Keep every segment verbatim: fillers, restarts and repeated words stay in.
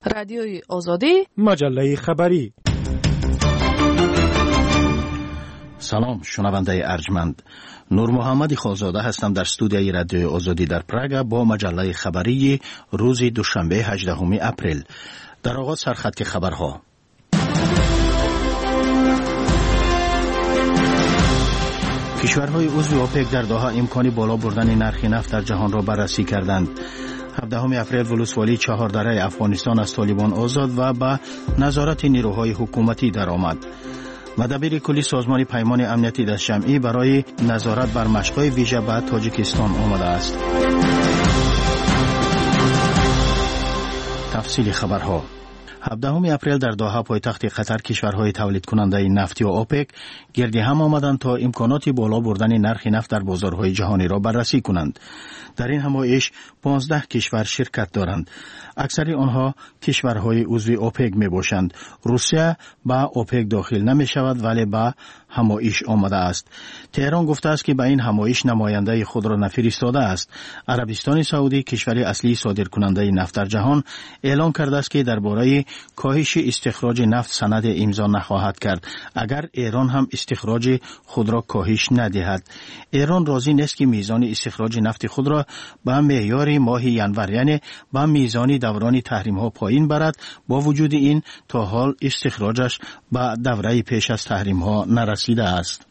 رادیوی آزادی، مجله خبری. سلام شنونده ارجمند، نور محمد خالزاده هستم در استودیوی رادیوی آزادی در پراگ با مجله خبری روز دوشنبه هجدهم اپریل. در آغاز سرخط خبرها. کشورهای عضو اوپک در دوحه امکان بالا بردن نرخ نفت در جهان را بررسی کردند. هفدهم اپریل ولسوالی چهاردره افغانستان از طالبان آزاد و به نظارت نیروهای حکومتی درآمد. مدبیر کلی سازمان پیمان امنیتی دست جمعی برای نظارت بر مشق‌های ویژه به تاجیکستان آمده است. تفصیل خبرها. هفدهم اپریل در دوحه پایتخت قطر کشورهای تولید کننده نفتی و اوپک گردی هم آمدند تا امکانات بالا بردن نرخ نفت در بازارهای جهانی را بررسی کنند. در این همایش پانزده کشور شرکت دارند. اکثر آنها کشورهای عضو اوپک می باشند. روسیه به اوپک داخل نمی شود ولی به همایش آمده است. تهران گفته است که به این همایش نماینده خود را نفرستاده است. عربستان سعودی کشور اصلی صادر کننده نفت در جهان اعلام کرده است که درباره کاهش استخراج نفت سند امضا نخواهد کرد اگر ایران هم استخراج خود را کاهش ندهد. ایران راضی نیست که میزان استخراج نفت خود را به معیار ماه ینور یعنی به میزان دوران تحریم ها پایین برد. با وجود این تا حال استخراجش به دوره پیش از تحریم ها نرسیده است.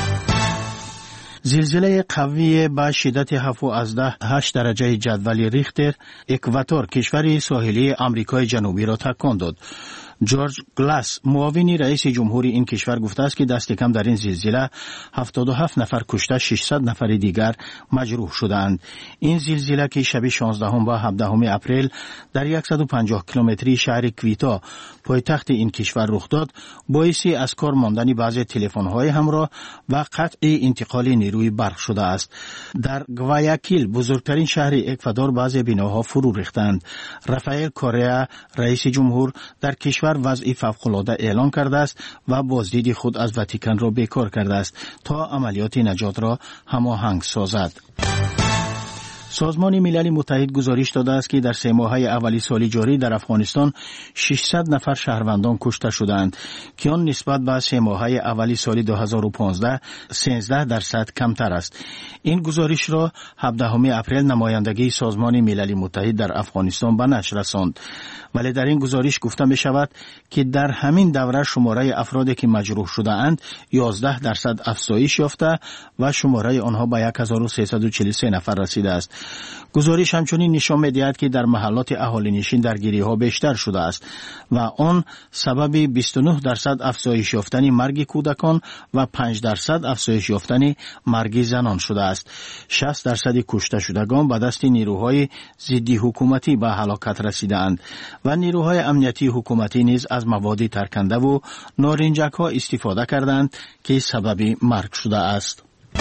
زلزله قوی با شدت هفت از ده هشت درجه جدول ریختر اکواتور کشور ساحلی آمریکای جنوبی را تکان داد. جورج گلاس معاون رئیس جمهور این کشور گفته است که دست کم در این زلزله هفتاد و هفت نفر کشته ششصد نفر دیگر مجروح شدند. این زلزله که شب شانزدهم و هفدهم اپریل در صد و پنجاه کیلومتری شهر کویتا پایتخت این کشور رخ داد باعث از کار ماندن بعضی تلفن‌های همراه و قطع انتقال نیروی برق شده است. در گوایاکیل بزرگترین شهر اکوادور بعضی بناها فرو ریختند. رافائل کوریا رئیس جمهور در کشور وضع فوق‌العاده اعلان کرده است و بازدید خود از واتیکان را بیکار کرده است تا عملیات نجات را هماهنگ سازد. سازمان ملل متحد گزارش داده است که در سه ماهه اولی سال جاری در افغانستان ششصد نفر شهروندان کشته شدند که آن نسبت به سه ماهه اولی سال دو هزار و پانزده سیزده درصد کمتر است. این گزارش را هفدهم اپریل نمایندگی سازمان ملل متحد در افغانستان به نشر رساند. ولی در این گزارش گفته می شود که در همین دوره شماره افرادی که مجروح شده اند یازده درصد افزایش یافته و شماره آنها به هزار و سیصد و چهل و سه نفر رسیده است. گزارش همچنین نشان می‌دهد که در محلات اهالی نشین درگیری‌ها بیشتر شده است و آن سبب بیست و نه درصد افزایش یافتن مرگ کودکان و پنج درصد افزایش یافتن مرگ زنان شده است. شصت درصد کشته شدگان به دست نیروهای ضد حکومتی به هلاکت رسیدند و نیروهای امنیتی حکومتی نیز از مواد ترکنده و نارنجک‌ها استفاده کردند که سبب مرگ شده است.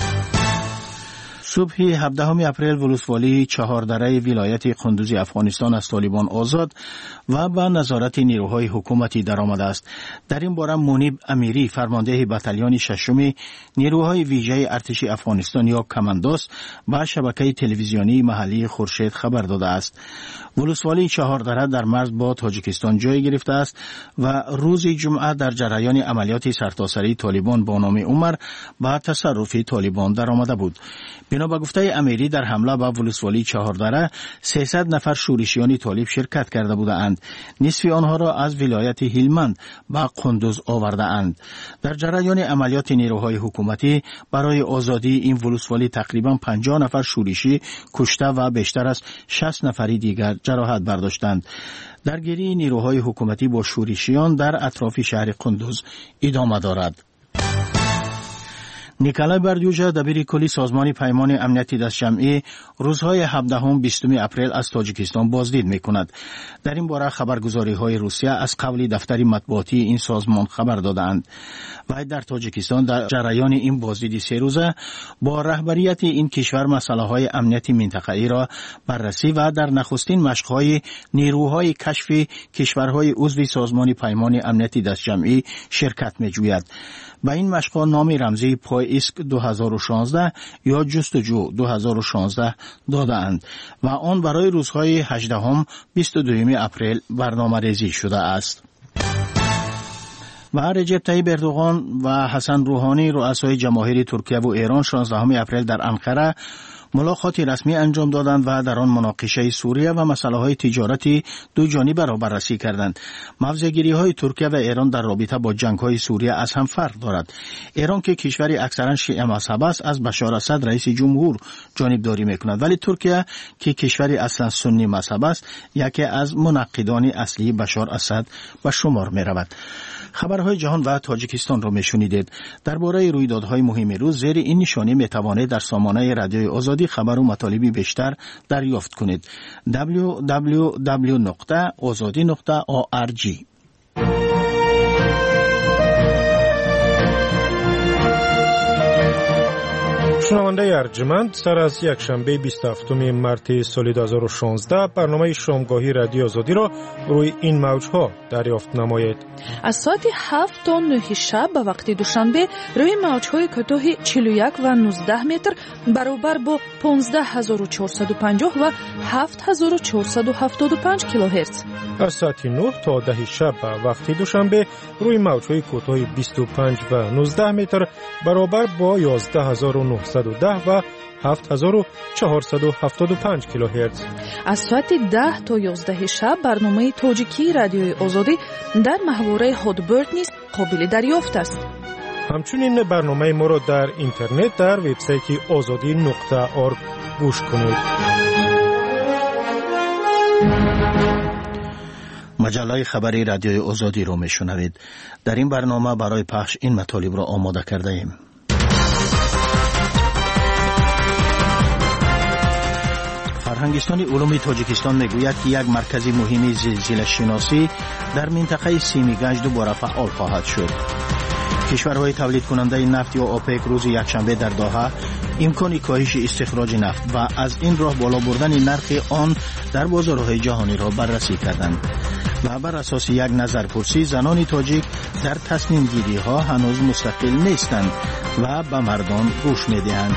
صبح هفدهم اپریل ولسوالی چهاردره ولایت قندوز افغانستان از طالبان آزاد و به نظارت نیروهای حکومتی درآمده است. در این باره منیب امیری فرمانده بتالین ششم نیروهای ویژه ارتش افغانستان یا کماندوس به شبکه تلویزیونی محلی خورشید خبر داده است. ولسوالی چهاردره در مرز با تاجیکستان جای گرفته است و روز جمعه در جریان عملیات سرتاسری طالبان با نام عمر به تصرف طالبان درآمده بود. بنا به گفته امیری در حمله به ولسوالی چهاردره سیصد نفر شورشیان طالب شرکت کرده بودند. نصف آنها را از ولایت هلمند به قندوز آورده اند. در جریان عملیات نیروهای حکومتی برای آزادی این ولسوالی تقریبا پنجاه نفر شورشی کشته و بیشتر از شصت نفری دیگر جراحت برداشتند. درگیری نیروهای حکومتی با شورشیان در اطراف شهر قندوز ادامه دارد. نیکلای بردیوژا دبیر کلی سازمان پیمان امنیتی دست جمعی روزهای هفدهم بیستم اپریل از تاجیکستان بازدید می‌کند. در این باره خبرگزاری‌های روسیه از قول دفتر مطبوعاتی این سازمان خبر دادند. و در تاجیکستان در جریان این بازدید سه روزه با رهبریت این کشور مسائل امنیتی منطقه‌ای را بررسی و در نخستین مشق‌های نیروهای کشف کشورهای عضو سازمان پیمان امنیتی دست جمعی شرکت می‌جوید. با این مشق‌ها نام رمزی پای ایسک دو هزار و شانزده یا جستجو دو هزار و شانزده دادند و آن برای روزهای هجدهم بیست و دوم اپریل برنامه ریزی شده است. و رجب طیب اردوغان و حسن روحانی رؤسای جماهیر ترکیه و ایران شانزدهم اپریل در انقره ملاقاتی رسمی انجام دادند و در آن مناقشه سوریه و مسائل تجارتی دو جانبه را بررسی کردند. موضع‌گیری‌های ترکیه و ایران در رابطه با جنگ‌های سوریه از هم فرق دارد. ایران که کشوری اکثرا شیعه مذهب است از بشار اسد رئیس جمهور جانبداری می‌کند، ولی ترکیه که کشوری اصلا سنی مذهب است یکی از منقدان اصلی بشار اسد به شمار می‌رود. خبرهای جهان و تاجیکستان را میشنیدید. درباره رویدادهای مهم روز زیر این نشانی میتوانید در سامانه رادیوی آزادی خبر و مطالبی بیشتر دریافت کنید. دبلیو دبلیو دبلیو نقطه آزادی نقطه او آر جی. شنونده ارجمند، سر از یک شنبه بیست و هفتم مارس سال دو هزار و شانزده برنامه شامگاهی رادیو آزادی را روی این موجها دریافت نمایید. از ساعت هفت تا نه شب به وقت دوشنبه روی موجهای کوتاه چهل و یک و نوزده متر برابر با پانزده هزار و چهارصد و پنجاه و هفت هزار و چهارصد و هفتاد و پنج کیلوهرتز. از ساعت نه تا ده شب به وقت دوشنبه روی موجهای کوتاه بیست و پنج و نوزده متر برابر با یازده هزار و نهصد و ده و هفت هزار و چهارصد و هفتاد و پنج کیلوهرتز. از ساعت ده تا یازده شب برنامه تاجیکی رادیوی آزادی در محوره هادبرد نیز قابل دریافت است. همچنین برنامه ما را در اینترنت در وبسایت آزادی نقطه org گوش کنید. مجله خبری رادیوی آزادی را میشنوید. در این برنامه برای پخش این مطالب را آماده کرده ایم. فرهنگستان علوم تاجیکستان میگوید که یک مرکز مهم زلزله شناسی در منطقه سیمیگنج دوباره فعال خواهد شد. کشورهای تولید کننده نفت یا اوپک روز یکشنبه در دوحه امکان کاهش استخراج نفت و از این راه بالا بردن نرخ آن در بازارهای جهانی را بررسی کردند و بر اساس یک نظرپرسی زنان تاجیک در تصمیم گیری ها هنوز مستقل نیستند و به مردان گوش میدهند.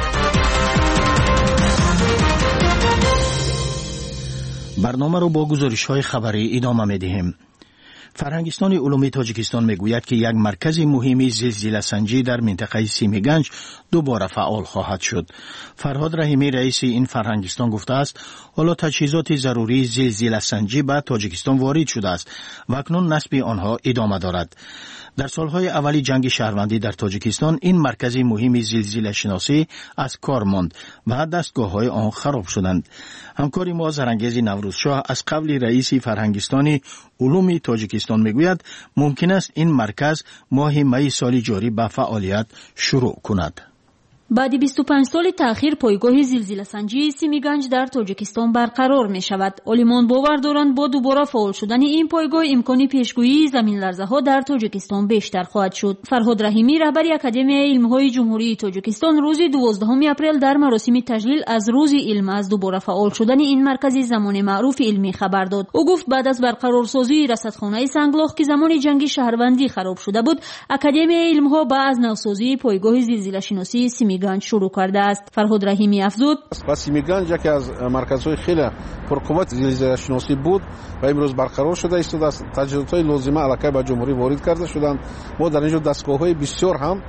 برنامه رو با گزارش‌های خبری ادامه می‌دهیم. فرهنگستان علوم تاجیکستان میگوید که یک مرکز مهمی زلزله سنجی در منطقه سیمیگنج دوباره فعال خواهد شد. فرهاد رحیمی رئیس این فرهنگستان گفته است حالا تجهیزات ضروری زلزله سنجی به تاجیکستان وارد شده است و اکنون نصب آنها ادامه دارد. در سالهای اولی جنگ شهروندی در تاجیکستان این مرکز مهم زلزله شناسی از کار ماند و دستگاه‌های آن خراب شدند. همکاری ما زرنگیز نوروزشاه از قبل رئیس فرهنگستان علوم تاجیکستان میگوید ممکن است این مرکز ماه می سال جاری به فعالیت شروع کند. بعد بیست و پنج سال تأخیر پایگاه زلزله سنجی سیمیگنج در تاجیکستان برقرار می شود. عالمان باور دارند با دوباره فعال شدن این پایگاه امکان پیشگویی زمین لرزه ها در تاجیکستان بیشتر خواهد شد. فرهاد رحیمی رهبر اکادمی علم‌های جمهوری تاجیکستان روز دوازدهم اپریل در مراسم تجلیل از روز علم از دوباره فعال شدن این مرکز زمان معروف علمی خبر داد. او گفت بعد از برقرارسازی رصدخانه سنگلاخ که زمان جنگ شهروندی خراب شده بود، اکادمی علم‌ها بعد از نوسازی پایگاه زلزله شناسی سیمیگنج سیمیگنج شروع کرده است. فرهاد رحیمی افزود: سیمیگنج یکی از مرکزهای خیلی پرقوت زلزله شناسی بود و امروز برقرار شده است. تجهیزات لازمه علاقه به جمهوری وارد کرده شدند. ما در اینجا دستگاه‌های بسیار هم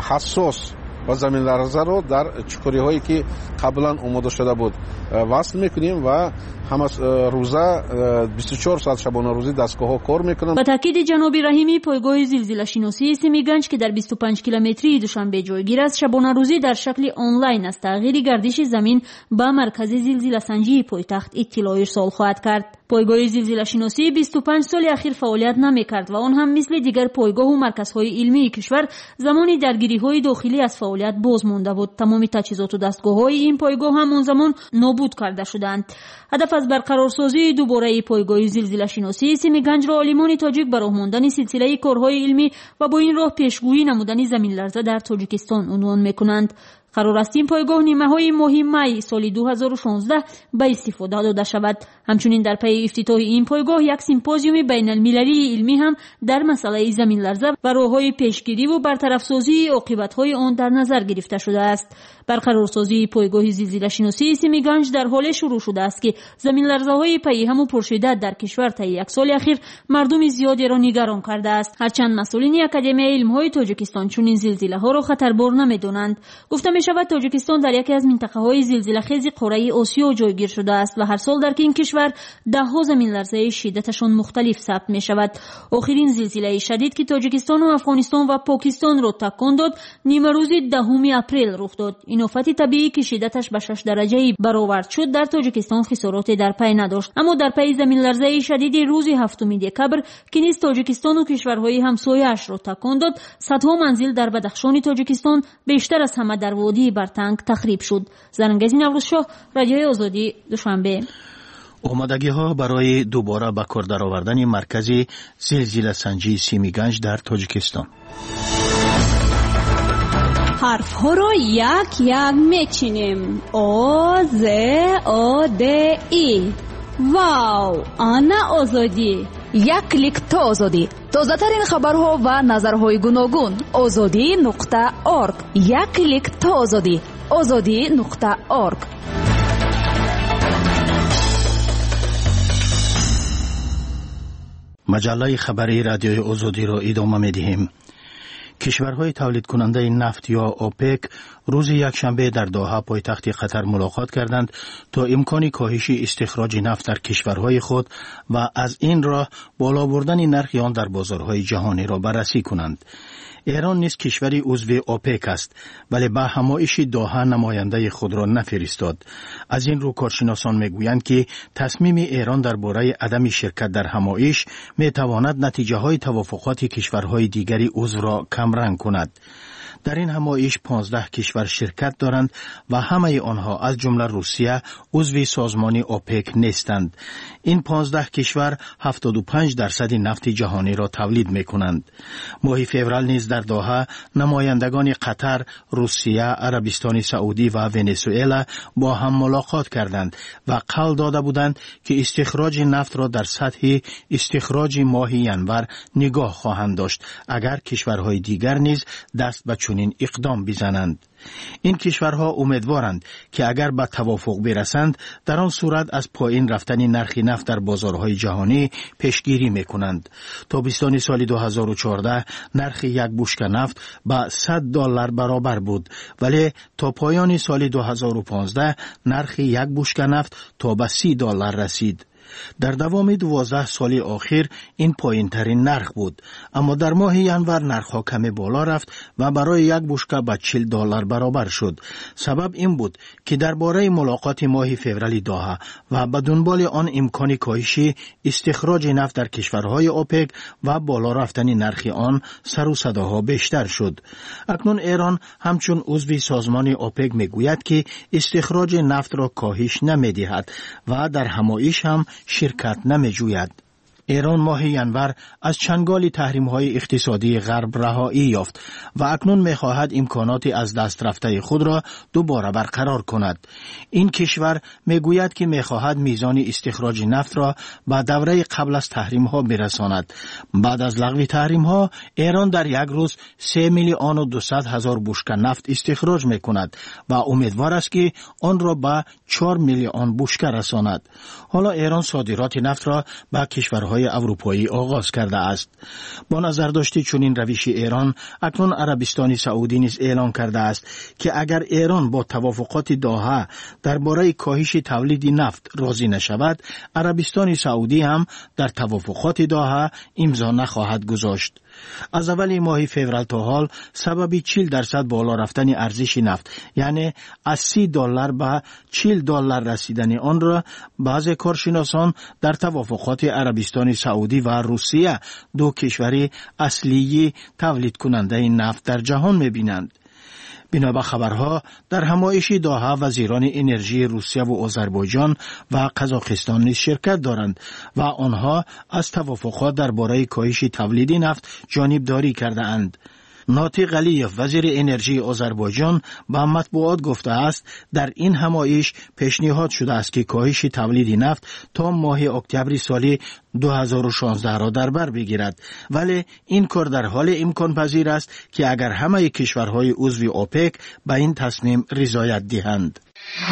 حساس و زمین لرزه رو در چکوری هایی که قبلا آماده شده بود وصل میکنیم و هم روزه بیست و چهار ساعت شبانه روزی دستگاه ها کار میکنند. با تاکید جناب رحیمی، پایگاه زلزله شناسی سیمیگنج که در بیست و پنج کیلومتری دوشنبه جایگیر است، شبانه روزی در شکل آنلاین از تغییر گردش زمین به مرکز زلزله سنجی پایتخت اطلاع ارسال خواهد کرد. پایگاه زلزله شناسی بیست و پنج سال اخیر فعالیت نمی‌کرد و آن هم مثل دیگر پایگاه و مرکزهای علمی کشور زمانی درگیری‌های داخلی از فعالیت باز مانده بود. تمام تجهیزات و دستگاه‌های این پایگاه هم اون زمان نابود کرده شدند. هدف از برقرارسازی دوباره پایگاه زلزله شناسی سیمیگنج را عالمان تاجیک به راه ماندن سلسله کارهای علمی و با این راه پیشگویی نمودن زمین لرزه در تاجیکستان عنوان می‌کنند. قرار است این پایگاه نیمه‌های ماه می سال دو هزار و شانزده به استفاده داده شود. همچنین در پی افتتاح این پایگاه یک سیمپوزیوم بین المللی علمی هم در مسئله زمین لرزه و راه‌های پیشگیری و برطرف‌سازی عاقبت‌های آن در نظر گرفته شده است. برقرارسازی پایگاه زلزله‌شناسی سیمیگنج در حال شروع شده است که زمین لرزه‌های پی هم و پرشدت در کشور طی یک سال اخیر مردم زیادی را نگران کرده است. هرچند مسئولین اکادمی علم‌های تاجیکستان چنین زلزله‌ها را خطربار نمی‌دانند. گفته می‌شود تاجیکستان در یکی از منطقه‌های زلزله‌خیز قاره آسیا جایگیر شده است و هر سال در این کشور ده‌ها زمین لرزه شدتشان مختلف ثبت می‌شود. آخرین زلزله شدید که تاجیکستان و افغانستان و پاکستان را تکان داد نیمه روز دهم اپریل رخ داد. این آفت طبیعی که شدتش به شش درجه برآورد شد در تاجیکستان خساراتی در پی نداشت، اما در پی زمین لرزه شدید روز هفتم دکبر که نیز تاجیکستان و کشورهای همسایه‌اش را تکان داد، صدها منزل در بدخشان تاجیکستان بیشتر از همه در وادی برتنگ تخریب شد. زرنگزی نوروزشاه، رادیوی آزادی، دوشنبه. آمادگی ها برای دوباره به کار درآوردن مرکز زلزله سنجی سیمیگنج در تاجیکستان. حرف ها را یک یک میچینیم. آ ز آ د ای. واو، آنا آزادی. یک کلیک تا آزادی. تازه ترین خبرها و نظرهای گوناگون. آزادی نقطه اورگ. یک کلیک تا آزادی. آزادی نقطه اورگ. مجله خبری رادیوی آزادی را ادامه می‌دهیم. کشورهای تولید کننده نفت یا اوپک روز یکشنبه در دوحه پایتخت قطر ملاقات کردند تا امکان کاهش استخراج نفت در کشورهای خود و از این راه بالا بردن نرخ آن در بازارهای جهانی را بررسی کنند. ایران نیز کشوری عضو اوپک است ولی به همایش دوحه نماینده خود را نفرستاد. از این رو کارشناسان میگویند که تصمیم ایران درباره عدم شرکت در همایش میتواند نتیجه های توافقات کشورهای دیگری عضو را کمرنگ کند. در این همایش پانزده کشور شرکت دارند و همه آنها از جمله روسیه عضو سازمان اوپک نیستند. این پانزده کشور هفتاد و پنج درصد نفت جهانی را تولید می کنند. ماه فوریه نیز در دوحه نمایندگان قطر، روسیه، عربستان سعودی و ونزوئلا با هم ملاقات کردند و قول داده بودند که استخراج نفت را در سطح استخراج ماه ینور نگاه خواهند داشت اگر کشورهای دیگر نیز دست به چنین اقدام بزنند. این کشورها امیدوارند که اگر به توافق برسند در آن صورت از پایین رفتن نرخ نفت در بازارهای جهانی پیشگیری میکنند. تابستان سال دو هزار و چهارده نرخ یک بشکه نفت به صد دلار برابر بود ولی تا پایان سال دو هزار و پانزده نرخ یک بشکه نفت تا به سی دلار رسید. در دوام دوازده سال آخر این پایین ترین نرخ بود، اما در ماه ینور نرخ ها کمی بالا رفت و برای یک بشکه به چهل دلار برابر شد. سبب این بود که درباره ملاقات ماه فوریه دوحه و به دنبال آن امکان کاهش استخراج نفت در کشورهای اوپک و بالا رفتن نرخ آن سر و صداها بیشتر شد. اکنون ایران همچون عضو سازمان اوپک میگوید که استخراج نفت را کاهش نمیدهد و در همایش هم شرکت نمی جوید. ایران ماه ینور از چنگال تحریم‌های اقتصادی غرب رهایی یافت و اکنون می‌خواهد امکانات از دست رفته خود را دوباره برقرار کند. این کشور میگوید که می‌خواهد میزان استخراج نفت را به دوره قبل از تحریم‌ها برساند. بعد از لغو تحریم‌ها ایران در یک روز سه میلیون و دویست هزار بشکه نفت استخراج می‌کند و امیدوار است که آن را به چهار میلیون بشکه رساند. حالا ایران صادرات نفت را به کشورهای اروپایی آغاز کرده است. با نظر داشته چنین روش ایران، اکنون عربستان سعودی نیز اعلان کرده است که اگر ایران با توافقات دوحه درباره کاهش تولید نفت راضی نشود، عربستان سعودی هم در توافقات دوحه امضا نخواهد گذاشت. از اول ماه فوریه تا حال سبب چهل درصد بالا رفتن ارزش نفت، یعنی از سی دلار به چهل دلار رسیدن آن را بعض کارشناسان در توافقات عربستان سعودی و روسیه، دو کشور اصلی تولید کننده نفت در جهان می‌بینند. بنا به خبرها در همایش دوحه وزیران انرژی روسیه و آذربایجان و قزاقستان نیز شرکت دارند و آنها از توافقات درباره کاهش تولید نفت جانبداری کرده اند. ناطق علیف وزیر انرژی آذربایجان به مطبوعات گفته است در این همایش پیشنهاد شده است که کاهش تولید نفت تا ماه اکتبر سال دو هزار و شانزده را در بر بگیرد، ولی این کار در حال امکان پذیر است که اگر همه کشورهای عضو اوپک به این تصمیم رضایت دهند.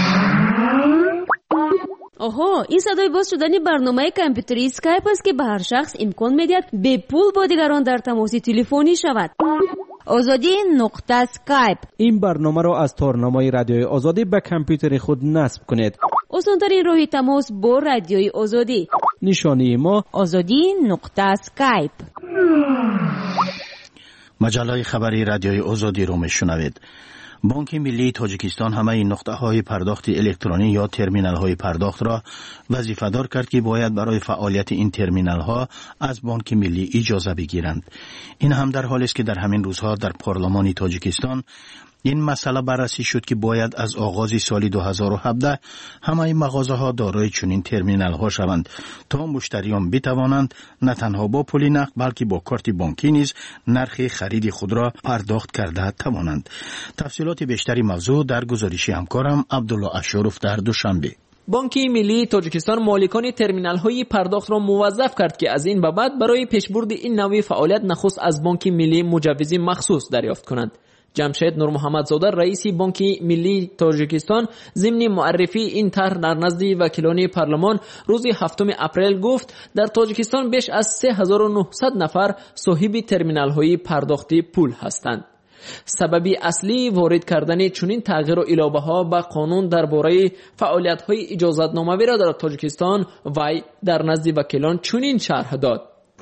آها، این صدای باز شدن برنامه کامپیوتری اسکایپ است که به هر شخص امکان می‌دهد به پول با دیگران در تماس تلفنی شود. آزادی نقطه اسکایپ. این برنامه را از تارنمای رادیوی آزادی به کامپیوتر خود نصب کنید. آسان‌ترین راه تماس با رادیوی آزادی. نشانی ما آزادی نقطه اسکایپ. مجله خبری رادیوی آزادی رو میشنوید. بانک ملی تاجیکستان همه این نقطه های پرداخت الکترونی یا ترمینال های پرداخت را وظیفه دار کرد که باید برای فعالیت این ترمینال ها از بانک ملی اجازه بگیرند. این هم در حالی است که در همین روزها در پارلمان تاجیکستان این مسئله بررسی شد که باید از آغاز سال دو هزار و هفده همه مغازه ها دارای چنین ترمینال ها شوند تا مشتریان بتوانند نه تنها با پول نقد بلکه با کارت بانکی نیز نرخ خرید خود را پرداخت کرده توانند. تفصیلات بیشتری موضوع در گزارش همکارم عبدالله اشرف در دوشنبه. بانک ملی تاجیکستان مالکان ترمینال های پرداخت را موظف کرد که از این به بعد برای پیشبرد این نوع فعالیت نخست از بانک ملی مجوز مخصوص دریافت کنند. جمشید نور محمد زاده رئیس بانک ملی تاجیکستان ضمن معرفی این طرح در نزد وکیلان پارلمان روز هفتم اپریل گفت در تاجیکستان بیش از سه هزار و نهصد نفر صاحب ترمینال های پرداختی پول هستند. سببی اصلی وارد کردن چنین تغییر و علاوه ها به قانون درباره فعالیت های اجازت نامه را در تاجیکستان وی در نزد وکیلان چنین شرح داد.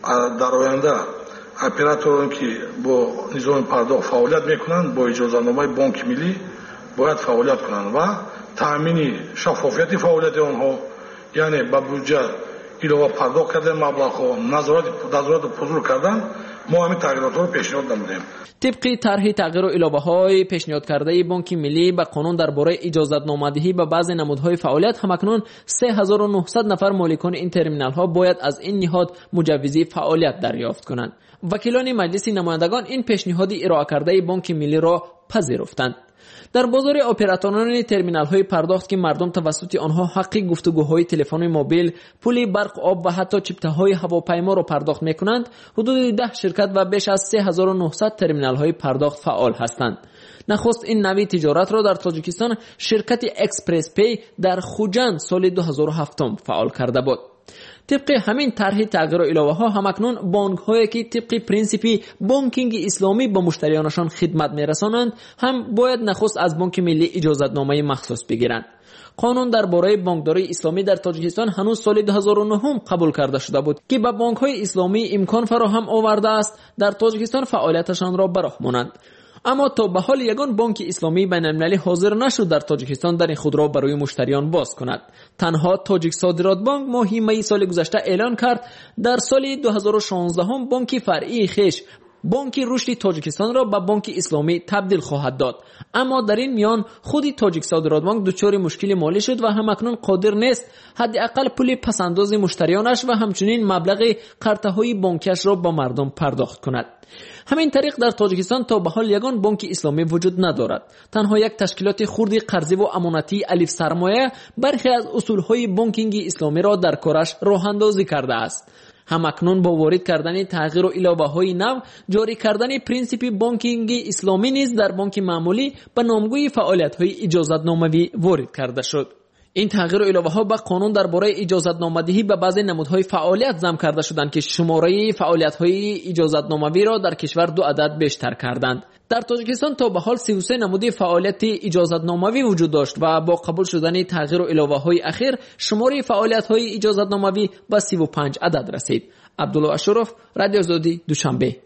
در آینده اپراتوران که با نظام پرداخت فعالیت میکنند با اجازه‌نامه بانک ملی باید فعالیت کنند و تامین شفافیت فعالیت آنها، یعنی به بودجه علاوه پرداخت کردن مبلغ‌ها، نظارت نظارت حضور کردن، ما همین تغییرات رو پیشنهاد نمودیم. طبق طرح تغییر و علاوه‌های پیشنهاد کرده بانک ملی به قانون درباره اجازه‌نامه‌دهی به بعضی نمودهای فعالیت، همکنون سه هزار و نهصد نفر مالکان این ترمینال‌ها باید از این نهاد مجوز فعالیت دریافت کنند. وکیلان مجلس نمایندگان این پیشنهاد ارائه کرده بانک ملی را پذیرفتند. در بازار اپراتوران ترمینال های پرداخت که مردم توسط آنها حق گفتگوهای تلفن موبیل، پول برق، آب و حتی چپته های هواپیما را پرداخت میکنند، حدود ده شرکت و بیش از سه هزار و نهصد ترمینال های پرداخت فعال هستند. نخست این نوع تجارت را در تاجیکستان شرکت اکسپرس پی در خوجند سال دو هزار و هفت فعال کرده بود. طبق همین طرح تغییر و علاوه ها همکنون بانک هایی که طبق پرینسیپی بانکینگ اسلامی به مشتریانشان خدمت میرسانند هم باید نخست از بانک ملی اجازت نامه مخصوص بگیرند. قانون درباره بانکداری اسلامی در تاجیکستان هنوز سال دو هزار و نه قبول کرده شده بود که به بانک های اسلامی امکان فراهم آورده است در تاجیکستان فعالیتشان را براه مانند. اما تا به حال یگان بانک اسلامی بین المللی حاضر نشد در تاجیکستان در خود را برای مشتریان باز کند. تنها تاجیک صادرات بانک ماه می سال گذشته اعلان کرد در سال دو هزار و شانزده هم بانک فرعی خیش بانک رشد تاجیکستان را به بانک اسلامی تبدیل خواهد داد. اما در این میان خودی تاجیک صادرات بانک دچار مشکل مالی شد و همکنون قادر نیست حداقل پول پسنداز مشتریانش و همچنین مبلغ قرضه‌های بانکیش را به مردم پرداخت کند. همین طریق در تاجیکستان تا به حال یگان بانک اسلامی وجود ندارد. تنها یک تشکیلات خردی قرضی و امانتی الف سرمایه برخی از اصولهای بانکینگ اسلامی را در کارش راه اندازی کرده است. همکنون با وارد کردن تغییر و علاوه های نو، جاری کردن پرینسیپ بانکینگ اسلامی نیز در بانک معمولی به نامگوی فعالیت های اجازت ناموی وارد کرده شد. این تغییر و علاوه ها به قانون درباره اجازت نامه‌دهی به بعضی نمودهای فعالیت ضم کرده شدند که شماره فعالیت های اجازت ناموی را در کشور دو عدد بیشتر کردند. در تاجیکستان تا به حال سی و سه نمود فعالیت اجازت ناموی وجود داشت و با قبول شدن تغییر و علاوه های اخیر شماره فعالیت های اجازت ناموی به سی و پنج عدد رسید. عبدالله اشرف، رادیو آزادی، دوشنبه.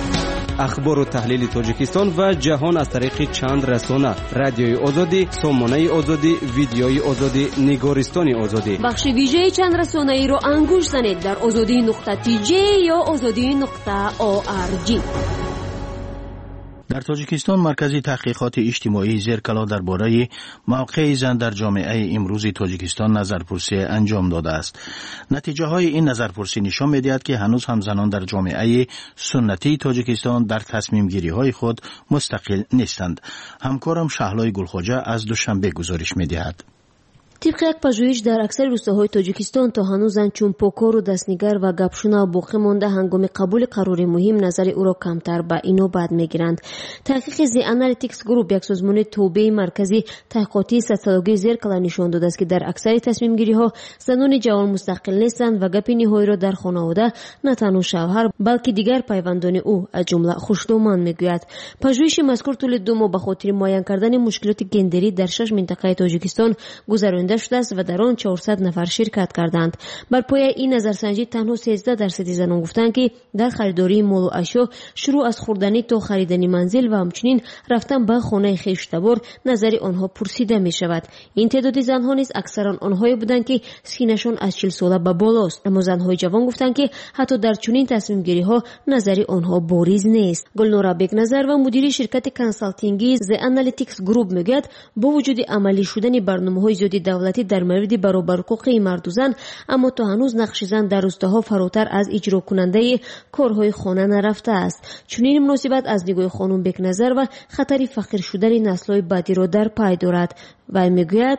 اخبار و تحلیل تاجیکستان و جهان از طریق چند رسانه: رادیوی آزادی، سامانه آزادی، ویدیوی آزادی، نگارستان آزادی. بخش ویژه چند رسانه ای رو انگوش زنید در آزادی نقطه تی جی یا آزادی نقطه او آر جی. در تاجیکستان مرکز تحقیقات اجتماعی زرکلا درباره موقع زن در جامعه امروزی تاجیکستان نظرپرسی انجام داده است. نتیجه های این نظرپرسی نشان می‌دهد که هنوز هم زنان در جامعه سنتی تاجیکستان در تصمیم گیری های خود مستقل نیستند. همکارم شهلای گلخواجه از دوشنبه گزارش می‌دهد. طبق یک پژوهش در اکثر روستاهای تاجیکستان تا هنوز زن چون پوکار و دستنگر و گپشونا باقی مانده هنگام قبول قرار مهم نظر او را کمتر به اینو بد میگیرند. تحقیق زی انالیتیکس گروپ یک سازمان توبه مرکزی تحقیقاتی سوسیولوژی زرکلا نشان داده است که در اکثر تصمیم گیری ها زنان جوان مستقل نیستند و گپ نهایی را در خانواده نه تنها شوهر بلکه دیگر پیوندان او از جمله خوشدومان میگوید. پژوهش مذکور طول دو ماه به خاطر معین کردن مشکلات گندری در شش منطقه تاجیکستان گذرانده شده است و در آن چهارصد نفر شرکت کردند. بر پایه این نظرسنجی تنها سیزده درصد زنان گفتند که در خریداری مال و اشیا شروع از خوردنی تا خریدن منزل و همچنین رفتن به خانه خویش تبار نظر آنها پرسیده می شود. این تعداد زنها نیز اکثرا آنهایی بودند که سنشان از چهل ساله به بالاست، اما زنهای جوان گفتند که حتی در چنین تصمیم گیری ها نظر آنها باریز نیست. گلنورا بیگ نظر و مدیر شرکت کنسالتینگی ز انالیتیکس گروپ میگوید با وجود عملی شدن برنامه‌های زیادی دولتی در مورد برابر حقوق مرد و زن، اما تا هنوز نقش زن در روستاها فراتر از اجرا کننده کارهای خانه نرفته است. چنین مناسبت از نگاه خانم بیگ نظر و خطر فقیر شدن نسل‌های بعدی را در پی دارد و میگوید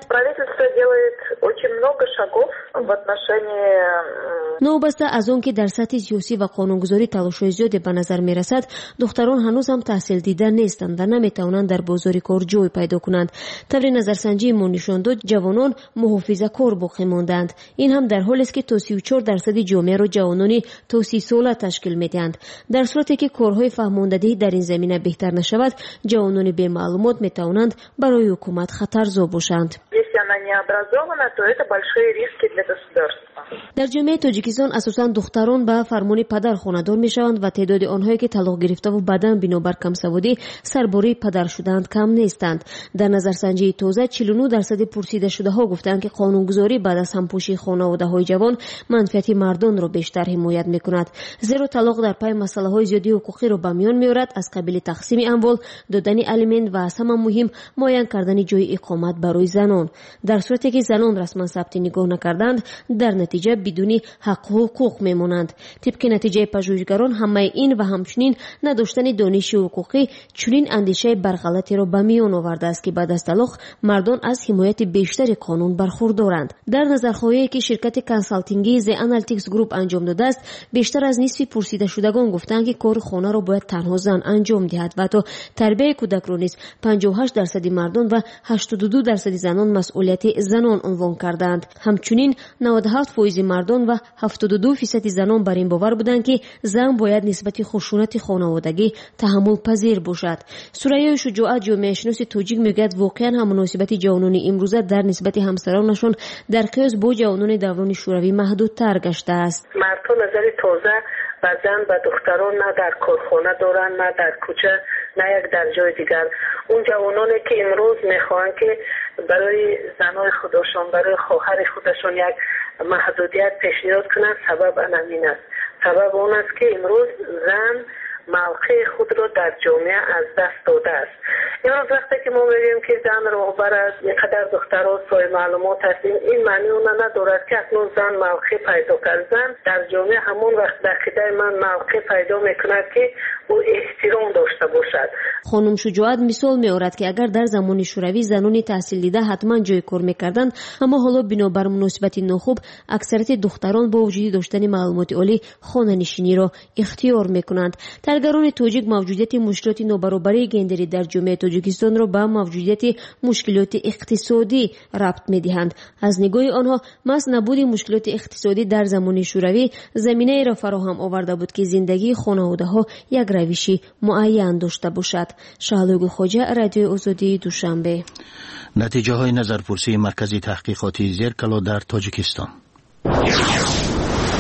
نوبسته از آن که در سطح سیاسی و قانونگذاری تلاش‌های زیادی به نظر می‌رسد، دختران هنوز هم تحصیل دیده نیستند و نمی‌توانند در بازار کار جای پیدا کنند. طبق نظرسنجی ما نشان داد جوانان محافظه‌کار باقی ماندند. این هم در حالی است که تا سی و چهار درصد جامعه را جوانانی تا سی ساله تشکیل می‌دهند. در صورتی که کارهای فهماندهی در این زمینه بهتر نشود، جوانان بی معلومات می‌توانند برای حکومت خطرزا باشند. در جامعه تاجیکستان اساساً دختران به فرمان پدر خانه‌دار می‌شوند و تعداد آنهایی که طلاق گرفته و بعداً بنابر کمسوادی سرباری پدر شدند کم نیستند. در نظرسنجی تازه چهل و نه درصد پرسیده شده‌ها گفتند که قانونگذاری بعد از همپوشی خانواده‌های جوان منفعت مردان را بیشتر حمایت می‌کند، زیرا طلاق در پای مسائل‌های زیادی حقوقی را به میان می‌آورد، از قبیل تقسیم اموال، دادن الیمنت و از همه مهم معین کردن جای اقامت برای زنان. در صورتی که زنان رسما ثبت نگاه نکردند، در نتیجه بدون حق و حقوق میمانند. طبق نتیجه پژوهشگران همه این و همچنین نداشتن دانش حقوقی چنین اندیشه برغلطی را به میان آورده است که بعد از طلاق مردان از حمایت بیشتر قانون برخوردارند. در نظرخواهی که شرکت کنسالتینگی ز انالیتیکس گروپ انجام داده است، بیشتر از نصف پرسیده شدگان گفتند که کار خانه را باید تنها زن انجام دهد و تا تربیت کودک را نیز پنجاه و هشت درصد مردان و هشتاد و دو درصد زنان مسئولیت زنان عنوان کردند. همچنین نود و هفت درصد مردان و هفتاد و دو درصد زنان بر این باور بودند که زن باید نسبت خشونت خانوادگی تحمل پذیر باشد. سریا شجاعت جامعه شناس تاجیک میگوید واقعا هم مناسبت جوانان امروزه در نسبت همسرانشان در قیاس با جوانان دوران شوروی محدودتر گشته است. مردها نظر تازه و زن و دختران نه در کارخانه دارن، نه در کوچه، نه یک در جای دیگر. اون جوانانی که امروز میخوان که برای زنای خودشان، برای خواهر خودشان یک محدودیت پیشنهاد کنند، سبب همین است. سبب اون است که امروز زن موقع خود را در جامعه از دست داده است. امروز وقتی که ما میگیم که زن رهبر است، اینقدر دخترها سای معلومات هستیم، این معنی اون ندارد که اکنون زن موقع پیدا کرد. زن در جامعه همون وقت در عقیده من موقع پیدا میکند که او احترام داشته باشد. خانم شجاعت مثال میآورد که اگر در زمان شوروی زنان تحصیل دیده حتما جای کار میکردند، اما حالا بنابر مناسبت ناخوب اکثریت دختران با وجود داشتن معلومات عالی خانه نشینی را اختیار میکنند. تحلیلگران تاجیک موجودیت مشکلات نابرابری گندری در جامعه تاجیکستان را به موجودیت مشکلات اقتصادی ربط میدهند. از نگاه آنها محض نبود مشکلات اقتصادی در زمان شوروی زمینه را فراهم آورده بود که زندگی خانواده‌ها یک روشی معین داشته باشد. شهلوگ خوجه، رادیو آزادی، دوشنبه. نتیجه های نظرپرسی مرکز تحقیقاتی زرکلا در تاجیکستان.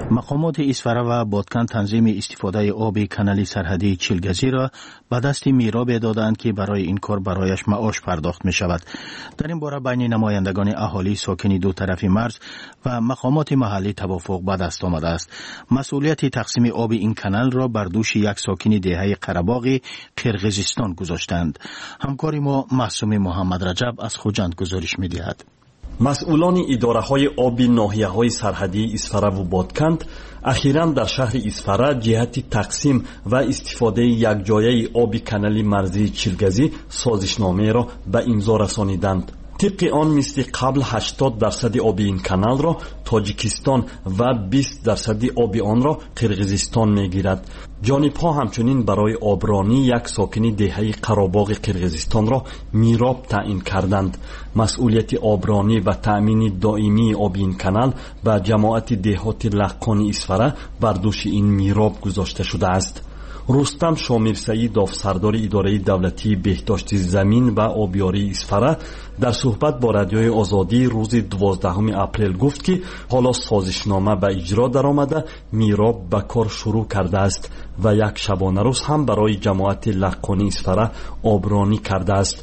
مقامات اسفره و بادکن تنظیم استفاده آب کانال سرحدی چیلگزی را به دست میراب دادند که برای این کار برایش معاش پرداخت می شود. در این باره بین نمایندگان اهالی ساکن دو طرف مرز و مقامات محلی توافق به دست آمده است. مسئولیت تقسیم آب این کانال را بر دوش یک ساکن دهه قره‌باغ قرقیزستان گذاشتند. همکار ما معصوم محمد رجب از خوجند گزارش می دهد. مسئولان اداره‌های آبی ناحیه‌های سرحدی اسفره و بادکند اخیراً در شهر اسفره جهت تقسیم و استفاده یکجایی آب کانال مرزی چیلگزی سازشنامه را به امضا رسانیدند. طبق آن مثل قبل هشتاد درصد آب این کانال را تاجیکستان و بیست درصد آب آن را قرقیزستان میگیرد. جانب‌ها همچنین برای آبرانی یک ساکن دهه قره‌باغ قرقیزستان را میراب تعیین کردند. مسئولیت آبرانی و تأمین دائمی آب این کانال به جماعت دهات لقانی اسفره بر دوش این میراب گذاشته شده است. رستم شامیرسایی داوسردار اداره دولتی بهداشت زمین و آبیاری اسفره در صحبت با رادیوی آزادی روز دوازدهم اپریل گفت که حالا سازشنامه به اجرا درآمده میراب به کار شروع کرده است و یک شبانه روز هم برای جماعت لقانی اسفره آبرانی کرده است.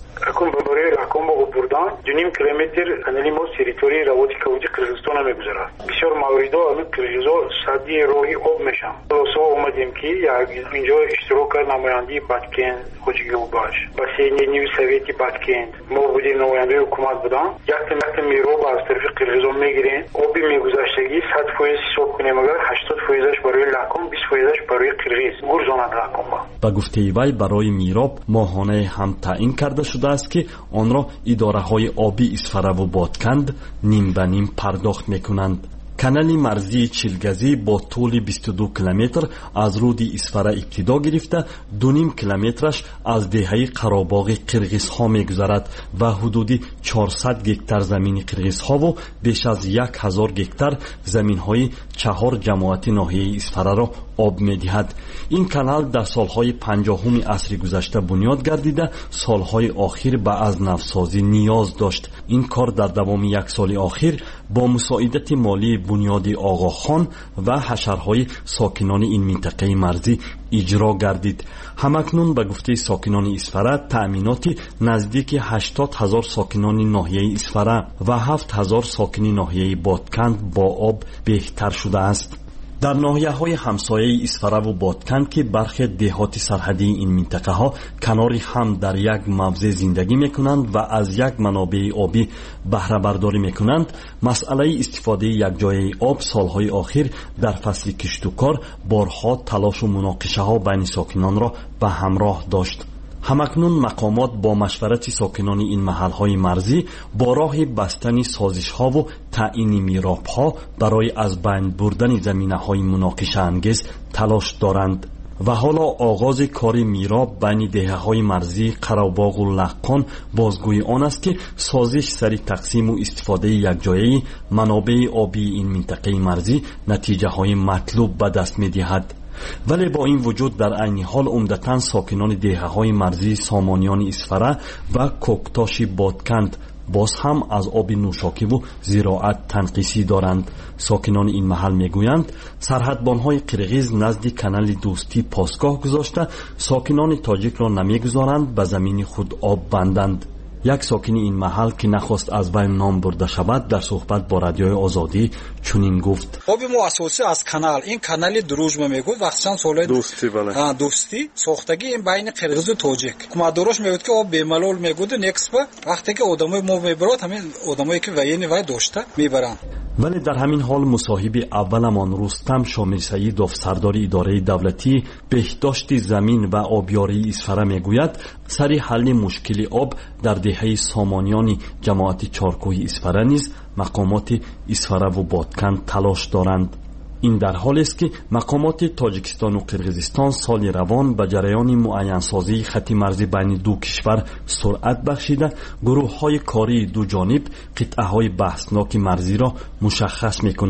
دو نیم کیلومتر کانال ما تریتوری روابط کودی قرقیزستان میگذرد. بسیار مواردا همین قرقیزا صدی راهی آب میشن. درسته اومدیم که اینجا اشتراک نماینده بادکن خوجگی و باش. بس این نیوی سویتی بادکن ما بودیم نماینده حکومت بودن. یک تمت میراب از طرف قرقیزا میگیرن. آبی میگذشتگی صد فیصد حساب کنیم مگر هشتاد فیصدش برای لقم بیست فیصدش برای قرقیز. گورزانه لقم با. با گفته وی برای میراب ماهانه هم تعیین کرده شده است که آن را اداره‌های آبی اسفره و بادکند نیم به نیم پرداخت میکنند. کانال مرزی چیلگزی با طول بیست و دو کیلومتر از رود اسفره ابتدا گرفته دو نیم کیلومترش از دهه قره‌باغ قرقیزها میگذرد و حدودی چهارصد گکتار زمین قرقیزها و بیش از یک هزار گکتار زمین‌های چهار جماعت ناحیه اسفره را آب می‌دهد. این کانال در سالهای پنجاهم عصر گذشته بنیاد گردیده سالهای آخر به از نوسازی نیاز داشت. این کار در دوام یک سال آخر با مساعدت مالی بنیادی آقاخان و حشرهای ساکنان این منطقه مرزی اجرا گردید. همکنون به گفته ساکنان اسفره تأمینات نزدیک هشتاد هزار ساکنان ناحیه اسفره و هفت هزار ساکن ناحیه بادکند با آب بهتر شده است. در ناحیه‌های همسایه اسفره و بادکند که برخی دهات سرحدی این منطقه ها کناری هم در یک موضع زندگی میکنند و از یک منابع آبی بهره برداری میکنند، مسئله استفاده یک جای آب سالهای آخر در فصل کشت و کار بارها تلاش و مناقشه ها بین ساکنان را به همراه داشت. همکنون مقامات با مشورت ساکنان این محل‌های مرزی با راه بستن سازش‌ها و تعیین میراب‌ها برای از بین بردن زمینه‌های مناقشه انگیز تلاش دارند و حالا آغاز کار میراب بین دهه‌های مرزی قره‌باغ و لقان بازگوی آن است که سازش سری تقسیم و استفاده یکجایی منابع آبی این منطقه مرزی نتیجه‌های مطلوب به دست می‌دهد. ولی با این وجود در عین حال عمدتاً ساکنان دهه‌های مرزی سامانیان اسفره و کوکتاش بادکند باز هم از آب نوشاکی و زراعت تنقیصی دارند. ساکنان این محل میگویند سرحدبان‌های قرقیز نزد کانال دوستی پاسگاه گذاشته ساکنان تاجیک را نمیگذارند به زمین خود آب بندند. یک ساکن این محل که نخواست از بین نام برده شود در صحبت با رادیوی آزادی چنین گفت: آب ما اساسی از کانال، این کانال دروژمه میگوید وقتی چند سال دوستی بله ها دوستی ساختگی این بین قرقیز و تاجیک کمادروش میگوید که آب بیملال میگوید نکس با وقتی که آدمای ما میبرد همین آدمایی که وین وای داشته میبرن. ولی در همین حال مصاحب اولمان رستم شامیرسایی داوسردار اداره دولتی بهداشت زمین و آبیاری اسفره میگوید سری حل مشکل آب در دهه سامانیان جماعت چارکوهی اسفره نیز مقامات اسفره و بادکند تلاش دارند. این در حالی است که مقامات تاجیکستان و قرقیزستان سال روان به جریان معین سازی خط مرزی بین دو کشور سرعت بخشیده گروه های کاری دو جانب قطعه های بحثناک مرزی را مشخص می کنند.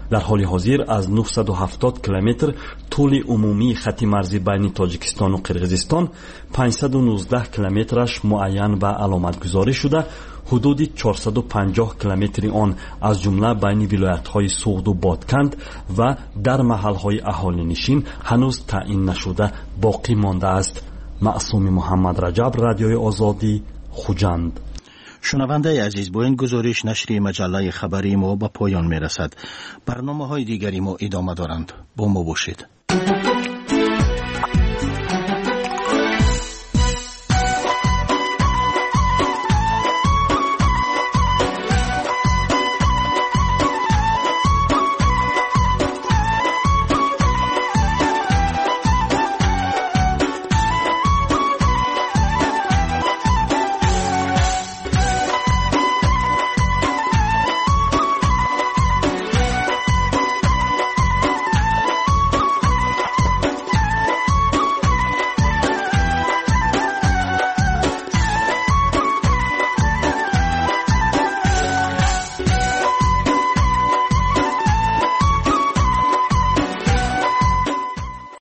дар ҳоли ҳозир аз нуҳсаду ҳафтод километр тӯли умумии хати марзи байни тоҷикистону қирғизистон панҷсаду нуздаҳ километраш муайян ва аломатгузорӣ шуда, ҳудуди чорсаду панҷоҳ километри он аз ҷумла байни вилоятҳои суғду бодканд ва дар маҳалҳои аҳолинишин ҳанӯз таъин нашуда боқӣ мондааст. маъсуми муҳаммад раҷаб, радиои озодӣ, хуҷанд. шунавандаи азиз, бо ин гузориш нашри маҷаллаи хабари мо ба поён мерасад. барномаҳои дигари мо идома доранд. бо мо бошед.